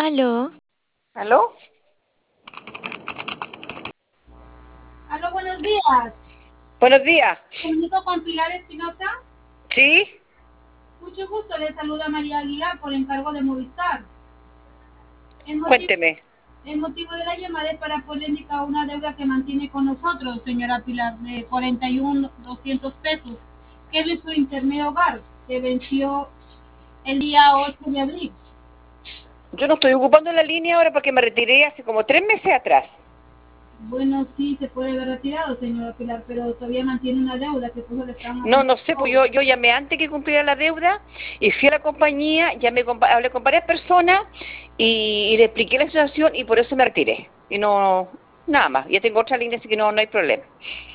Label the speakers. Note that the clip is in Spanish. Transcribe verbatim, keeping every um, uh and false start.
Speaker 1: Aló,
Speaker 2: ¿Aló?
Speaker 3: Aló, buenos días.
Speaker 2: Buenos días.
Speaker 3: Comunico con Pilar Espinosa.
Speaker 2: ¿Sí?
Speaker 3: Mucho gusto, le saluda María Aguilar por encargo de Movistar. El motivo,
Speaker 2: Cuénteme.
Speaker 3: el motivo de la llamada es para poderle indicar una deuda que mantiene con nosotros, señora Pilar, de cuarenta y un mil doscientos pesos, que es de su intermedio hogar, que venció el día ocho de abril.
Speaker 2: Yo no estoy ocupando la línea ahora porque me retiré hace como tres meses atrás.
Speaker 3: Bueno, sí, se puede haber retirado, señora Pilar, pero todavía mantiene una deuda que por eso le están
Speaker 2: No,
Speaker 3: haciendo
Speaker 2: no sé, pues
Speaker 3: cobro.
Speaker 2: yo, yo llamé antes que cumpliera la deuda y fui a la compañía, llamé con, hablé con varias personas y, y le expliqué la situación y por eso me retiré. Y no, nada más. Ya tengo otra línea, así que no, no hay problema.